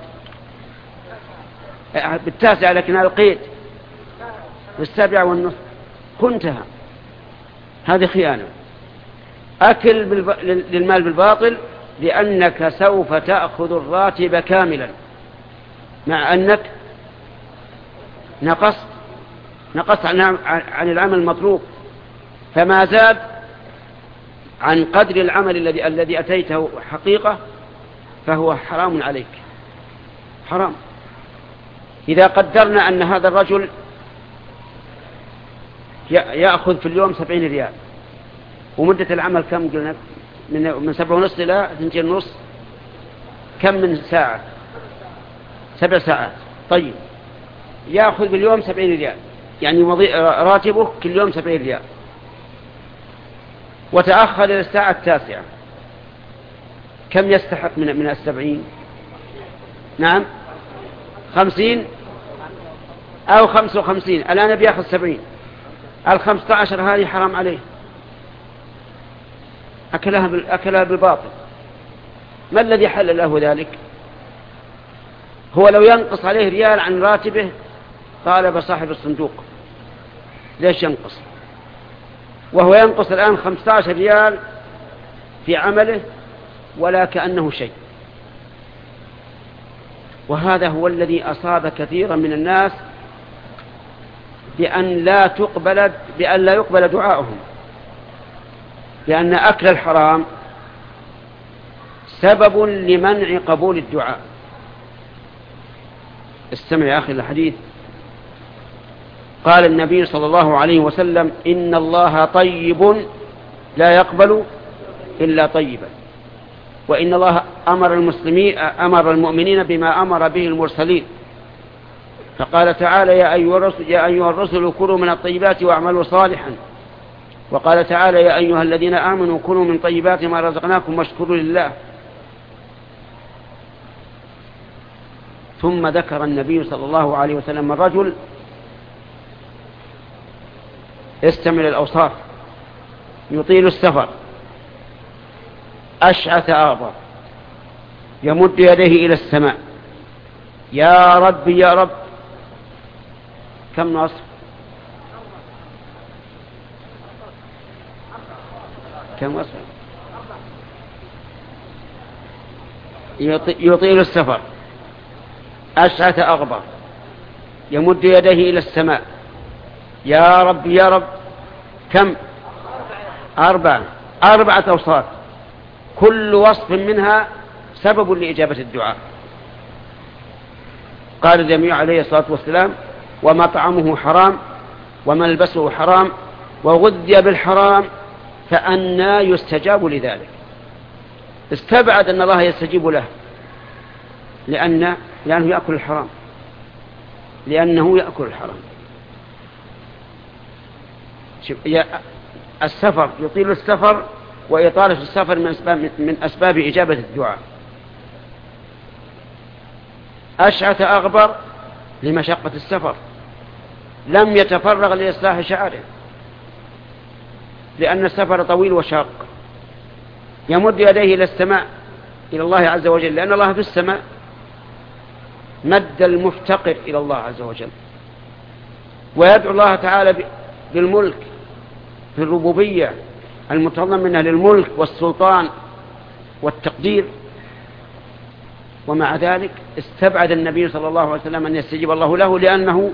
بالتاسع، لكن القيد بالسابعة والنصف كنتها. هذه خيانة. أكل للمال بالباطل، لأنك سوف تأخذ الراتب كاملا مع أنك نقصت عن العمل المطلوب، فما زاد عن قدر العمل الذي أتيته حقيقة فهو حرام عليك، حرام. إذا قدرنا أن هذا الرجل يأخذ في اليوم 70 ريال، ومدة العمل كم قلنا؟ من 7:30 إلى 2:30، كم من ساعة؟ 7 ساعات. طيب، يأخذ باليوم 70 ريال، يعني راتبه كل يوم 70 ريال، وتأخر إلى الساعة 9، كم يستحق من 70؟ نعم، 50 أو 55. الآن بيأخذ 70. 15 هذه حرام عليه، أكلها بالباطل. ما الذي حل له ذلك؟ هو لو ينقص عليه ريال عن راتبه طالب صاحب الصندوق ليش ينقص، وهو ينقص الآن 15 ريال في عمله ولا كأنه شيء. وهذا هو الذي أصاب كثيرا من الناس بأن لا يقبل دعاؤهم، لأن أكل الحرام سبب لمنع قبول الدعاء. استمع يا أخي الحديث. قال النبي صلى الله عليه وسلم: إن الله طيب لا يقبل إلا طيبا، وإن الله أمر المؤمنين بما أمر به المرسلين. فقال تعالى: يا أيها الرسل كلوا من الطيبات واعملوا صالحا. وقال تعالى: يا أيها الذين آمنوا كلوا من طيبات ما رزقناكم واشكروا لله. ثم ذكر النبي صلى الله عليه وسلم الرجل، استمع الأوصاف: يطيل السفر، أشعث أغبر، يمد يديه إلى السماء، يا رب يا رب. كم نصف؟ كم وصف؟ يطيل السفر، أشعث أغبر، يمد يديه إلى السماء، يا رب يا رب. كم؟ 4 أوصاف، كل وصف منها سبب لإجابة الدعاء. قال النبي عليه الصلاة والسلام: ومطعمه حرام وملبسه حرام وغذي بالحرام فأنى يستجاب لذلك. استبعد أن الله يستجيب له لأنه يأكل الحرام، لأنه يأكل الحرام. السفر، يطيل السفر، وإطالة السفر من أسباب إجابة الدعاء. أشعث أغبر لمشقة السفر، لم يتفرغ لإصلاح شعره لأن السفر طويل وشاق. يمد يديه إلى السماء، إلى الله عز وجل، لأن الله في السماء. مد المفتقر إلى الله عز وجل، ويدعو الله تعالى بالملك في الربوبية المتضمنة للملك والسلطان والتقدير. ومع ذلك استبعد النبي صلى الله عليه وسلم أن يستجيب الله له لأنه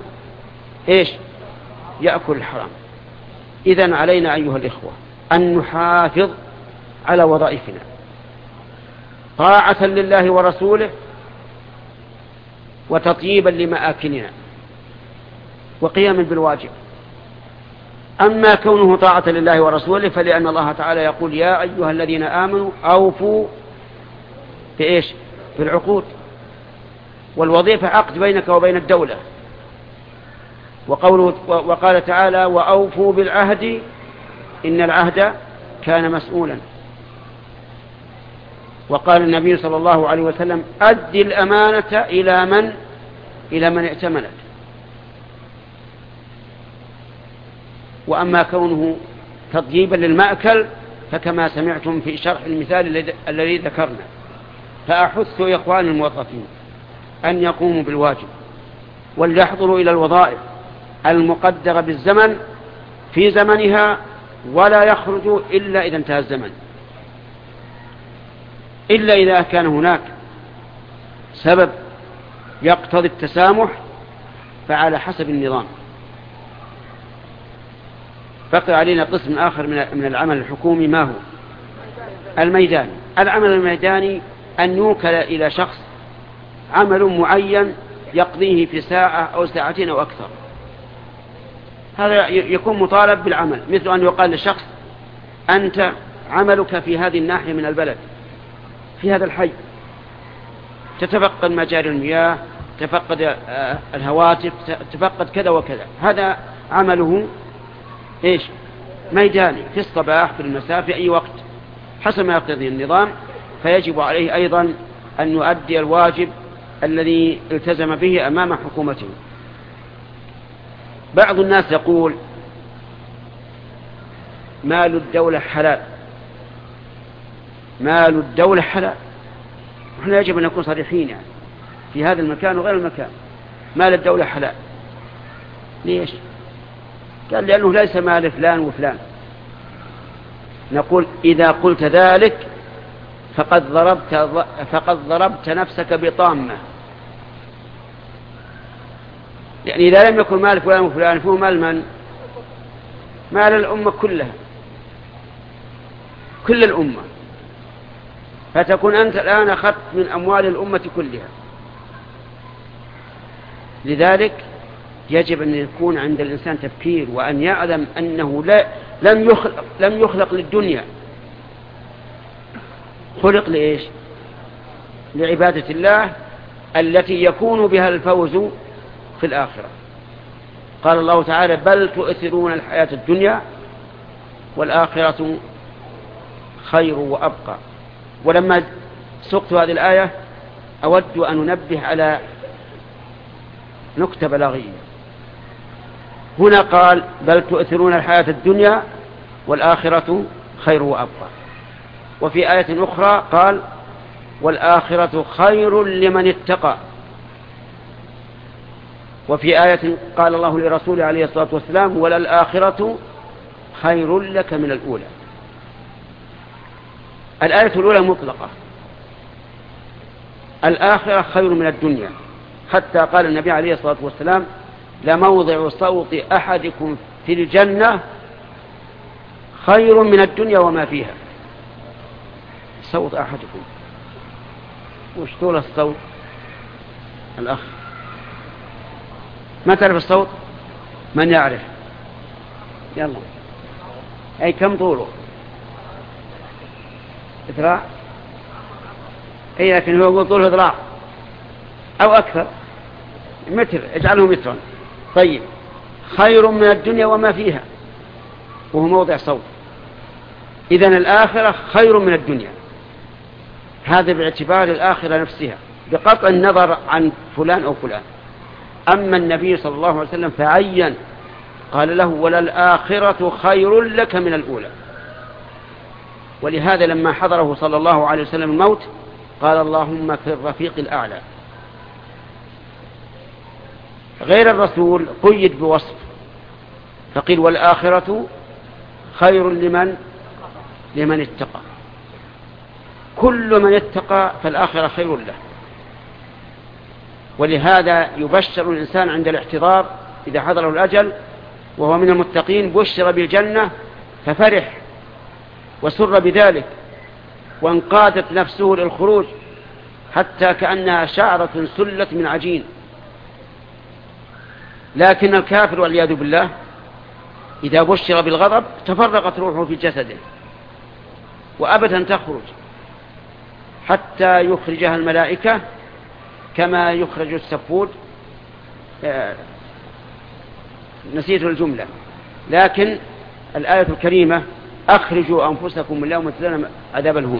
يأكل الحرام. إذن علينا أيها الإخوة أن نحافظ على وظائفنا طاعة لله ورسوله وتطييبا لمآكلنا وقياما بالواجب. أما كونه طاعة لله ورسوله فلأن الله تعالى يقول: يا أيها الذين آمنوا أوفوا بالعقود. والوظيفة عقد بينك وبين الدولة. وقال تعالى: وأوفوا بالعهد إن العهد كان مسؤولا. وقال النبي صلى الله عليه وسلم: أد الأمانة إلى من ائتمنت. وأما كونه تطييبا للمأكل فكما سمعتم في شرح المثال الذي ذكرنا. فأحث إخواني الموظفين أن يقوموا بالواجب وليحضروا إلى الوظائف المقدرة بالزمن في زمنها، ولا يخرجوا إلا إذا انتهى الزمن، إلا إذا كان هناك سبب يقتضي التسامح فعلى حسب النظام. بقي علينا قسم آخر من العمل الحكومي. ما هو؟ الميداني. العمل الميداني أن يوكل إلى شخص عمل معين يقضيه في ساعة أو ساعتين أو أكثر، هذا يكون مطالب بالعمل. مثل أن يقال لشخص أنت عملك في هذه الناحية من البلد، في هذا الحي، تتفقد مجاري المياه، تفقد الهواتف، تفقد كذا وكذا. هذا عمله إيش؟ ميداني، في الصباح في المساء في أي وقت حسب ما يقتضي النظام. فيجب عليه أيضا أن يؤدي الواجب الذي التزم به أمام حكومته. بعض الناس يقول مال الدولة حلال، مال الدولة حلال. نحن يجب أن نكون صريحين يعني في هذا المكان وغير المكان. مال الدولة حلال. ليش؟ قال لأنه ليس مال فلان وفلان. نقول إذا قلت ذلك فقد ضربت نفسك بطامة. يعني إذا لم يكن مال فلان وفلان فهو مال من؟ مال الأمة كلها، كل الأمة. فتكون أنت الآن أخذت من أموال الأمة كلها. لذلك يجب أن يكون عند الإنسان تفكير، وأن يعلم أنه لم يخلق للدنيا، خلق لإيش؟ لعبادة الله التي يكون بها الفوز في الآخرة. قال الله تعالى بل تؤثرون الحياة الدنيا والآخرة خير وأبقى. ولما سقت هذه الآية أود أن أنبه على نكتة بلاغية. هنا قال بل تؤثرون الحياة الدنيا والآخرة خير وأبقى، وفي آية أخرى قال والآخرة خير لمن اتقى، وفي آية قال الله لرسوله عليه الصلاة والسلام وللآخرة خير لك من الأولى. الآية الأولى مطلقة، الآخرة خير من الدنيا، حتى قال النبي عليه الصلاة والسلام لموضع صوت أحدكم في الجنة خير من الدنيا وما فيها. صوت أحدكم، وش طول الصوت؟ الأخ ما تعرف الصوت؟ من يعرف؟ يلا. أي كم طوله؟ ذراع؟ أي لكن هو يقول طوله ذراع أو أكثر، متر، اجعله مترا. طيب خير من الدنيا وما فيها، وهو موضع صوت. إذن الآخرة خير من الدنيا، هذا باعتبار الآخرة نفسها بقطع النظر عن فلان أو فلان. أما النبي صلى الله عليه وسلم فعين قال له وللآخرة خير لك من الأولى. ولهذا لما حضره صلى الله عليه وسلم الموت قال اللهم في الرفيق الأعلى. غير الرسول قيد بوصف فقيل والآخرة خير لمن اتقى. كل من اتقى فالآخرة خير له. ولهذا يبشر الإنسان عند الاحتضار إذا حضره الأجل وهو من المتقين بشر بالجنة ففرح وسر بذلك وانقادت نفسه للخروج حتى كأنها شعرة سلت من عجين. لكن الكافر والعياذ بالله إذا بشر بالغضب تفرقت روحه في جسده وأبت أن تخرج حتى يخرجها الملائكة كما يخرج السفود. نسيت الجملة، لكن الآية الكريمة أخرجوا أنفسكم من يوم تلون عذاب الهون.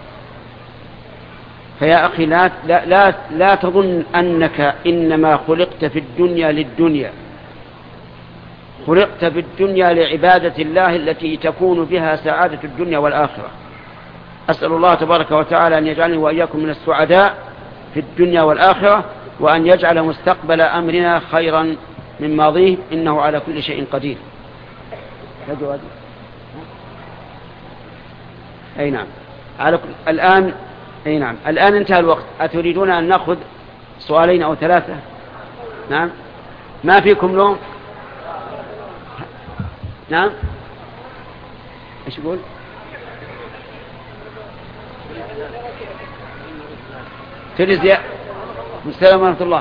فيا أخي لا تظن أنك إنما خلقت في الدنيا للدنيا، خلقت في الدنيا لعبادة الله التي تكون بها سعادة الدنيا والآخرة. أسأل الله تبارك وتعالى أن يجعلني وإياكم من السعداء في الدنيا والآخرة، وأن يجعل مستقبل أمرنا خيرا من ماضيه، إنه على كل شيء قدير. أي نعم. الآن انتهى الوقت. أتريدون أن نأخذ سؤالين أو ثلاثة؟ نعم. ما فيكم لوم؟ نعم. ايش يقول؟ تريد السلام ورحمة الله.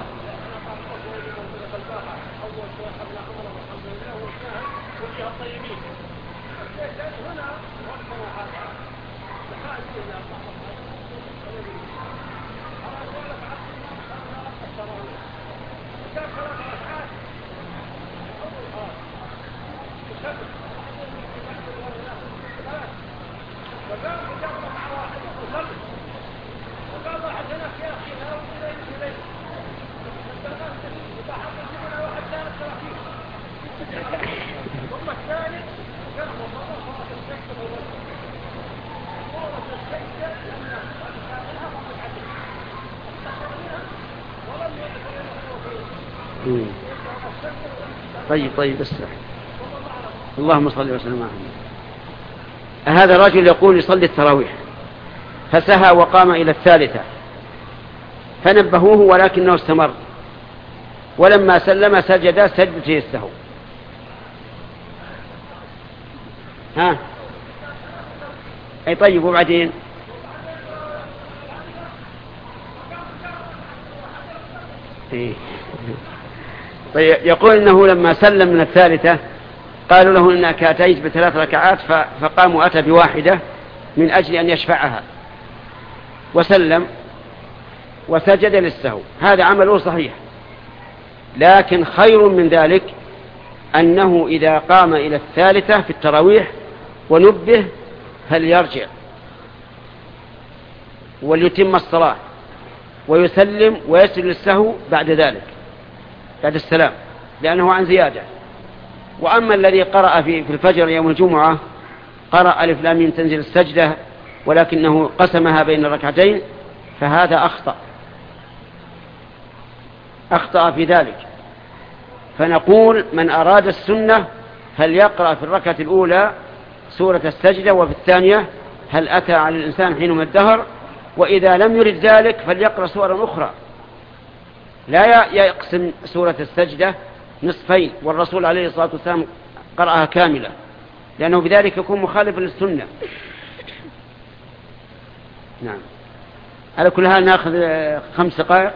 طيب بس اللهم صل وسلم على محمد. هذا الرجل يقول يصلي التراويح فسهى وقام إلى الثالثة فنبهوه ولكنه استمر، ولما سلم سجد سجدة السهو. أي طيب وبعدين؟ طيب يقول إنه لما سلم من الثالثة قالوا له إنك أتيت ب3 ركعات، فقام وأتى بواحدة من أجل أن يشفعها وسلم وسجد للسهو. هذا عمله صحيح، لكن خير من ذلك أنه إذا قام إلى الثالثة في التراويح ونبه فليرجع وليتم الصلاة ويسلم ويسجد للسهو بعد ذلك، بعد السلام، لأنه عن زيادة. وأما الذي قرأ في الفجر يوم الجمعة قرأ ألف لام ميم تنزل السجدة ولكنه قسمها بين الركعتين، فهذا أخطأ في ذلك. فنقول من أراد السنة فليقرأ في الركعة الأولى سورة السجدة، وفي الثانية هل أتى على الإنسان حين من الدهر، وإذا لم يرد ذلك فليقرأ سورة أخرى. لا يقسم سورة السجدة نصفين، والرسول عليه الصلاة والسلام قرأها كاملة، لأنه بذلك يكون مخالفا للسنة. نعم. على كل حال نأخذ 5 دقائق.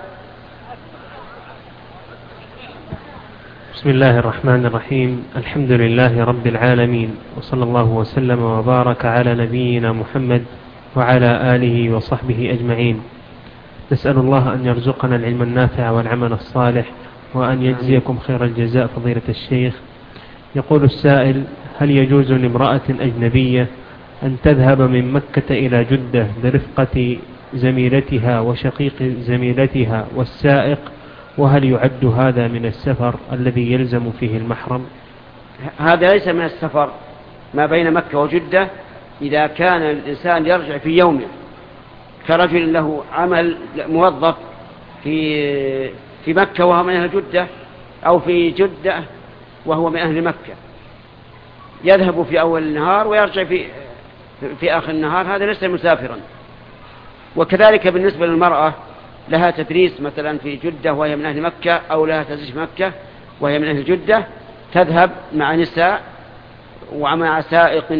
بسم الله الرحمن الرحيم. الحمد لله رب العالمين، وصلى الله وسلم وبارك على نبينا محمد وعلى آله وصحبه أجمعين. نسأل الله أن يرزقنا العلم النافع والعمل الصالح، وأن يجزيكم خير الجزاء فضيلة الشيخ. يقول السائل: هل يجوز لامرأة أجنبية أن تذهب من مكة إلى جدة برفقة زميلتها وشقيق زميلتها والسائق، وهل يعد هذا من السفر الذي يلزم فيه المحرم؟ هذا ليس من السفر ما بين مكة وجدة إذا كان الإنسان يرجع في يومه، كرجل له عمل موظف في مكة وهو من أهل جدة، أو في جدة وهو من أهل مكة، يذهب في أول النهار ويرجع في آخر النهار، هذا ليس مسافرا. وكذلك بالنسبة للمرأة لها تدريس مثلا في جدة وهي من أهل مكة، أو لها تدريس في مكة وهي من أهل جدة، تذهب مع نساء ومع سائق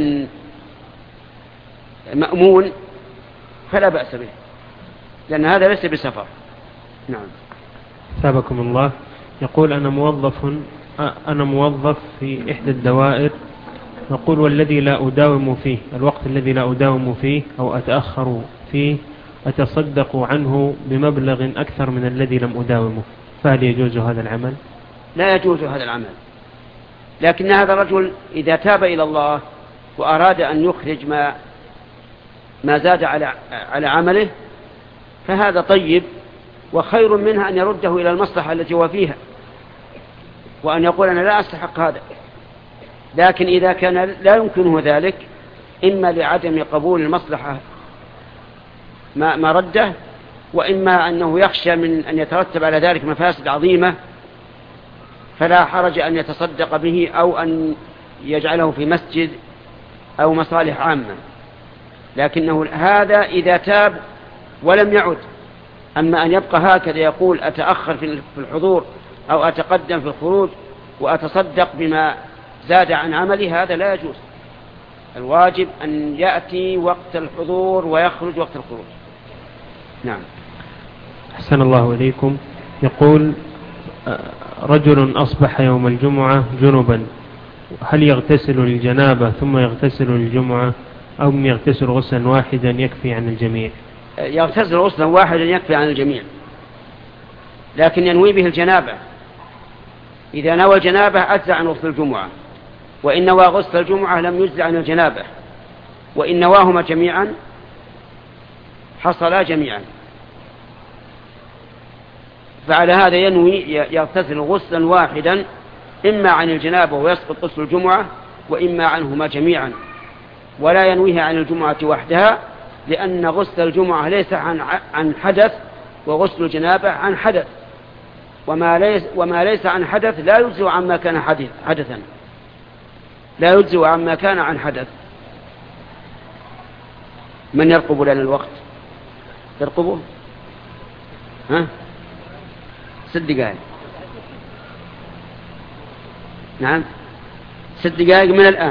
مأمون فلا بأس به، لأن هذا ليس بسفر. نعم. ثابكم الله. يقول: أنا موظف في إحدى الدوائر، يقول: والذي لا أداوم فيه، الوقت الذي لا أداوم فيه أو أتأخر فيه أتصدق عنه بمبلغ أكثر من الذي لم أداومه، فهل يجوز هذا العمل؟ لا يجوز هذا العمل، لكن هذا الرجل إذا تاب إلى الله وأراد أن يخرج ما زاد على عمله فهذا طيب، وخير منها أن يرده إلى المصلحة التي هو فيها، وأن يقول أنا لا أستحق هذا، لكن إذا كان لا يمكنه ذلك إما لعدم قبول المصلحة ما رده، وإما أنه يخشى من أن يترتب على ذلك مفاسد عظيمة، فلا حرج أن يتصدق به أو أن يجعله في مسجد أو مصالح عامة. لكنه هذا إذا تاب ولم يعد. أما أن يبقى هكذا يقول أتأخر في الحضور أو أتقدم في الخروج وأتصدق بما زاد عن عملي، هذا لا يجوز. الواجب أن يأتي وقت الحضور ويخرج وقت الخروج. نعم. أحسن الله إليكم. يقول رجل أصبح يوم الجمعة جنبا، هل يغتسل للجنابة ثم يغتسل للجمعة أو يغتسل غسلا واحدا يكفي عن الجميع؟ يغتسل غسلا واحدا يكفي عن الجميع، لكن ينوي به الجنابة. إذا نوى الجنابة أجزأ عن غسل الجمعة، وإن نوى غسل الجمعة لم يجزأ عن الجنابة، وإن نواهما جميعا حصلا جميعا. فعلى هذا ينوي يغتسل غسلا واحدا إما عن الجنابة ويسقط غسل الجمعة، وإما عنهما جميعا، ولا ينويها عن الجمعة وحدها، لأن غسل الجمعة ليس عن حدث، وغسل الجنابة عن حدث، وما ليس عن حدث لا يجزئ عما كان حدثا، لا يجزئ عما كان عن حدث. من يرقب لنا الوقت؟ ترقبه؟ ها؟ 6 دقائق. نعم 6 دقائق من الآن.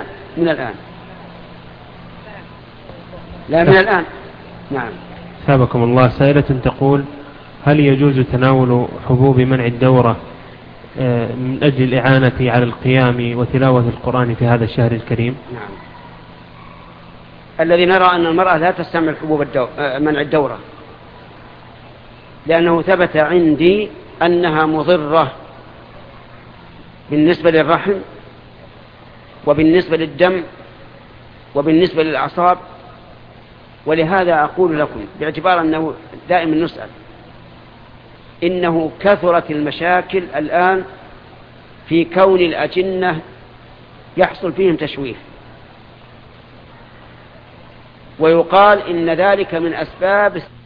لا من الآن. نعم. ثابكم الله. سائلة تقول هل يجوز تناول حبوب منع الدورة من أجل الإعانة على القيام وتلاوة القرآن في هذا الشهر الكريم؟ نعم. الذي نرى أن المرأة لا تستعمل حبوب منع الدورة، لأنه ثبت عندي أنها مضرة بالنسبة للرحم وبالنسبة للدم وبالنسبة للأعصاب. ولهذا أقول لكم باعتبار أنه دائما نسأل، إنه كثرت المشاكل الآن في كون الأجنة يحصل فيهم تشويه، ويقال إن ذلك من أسباب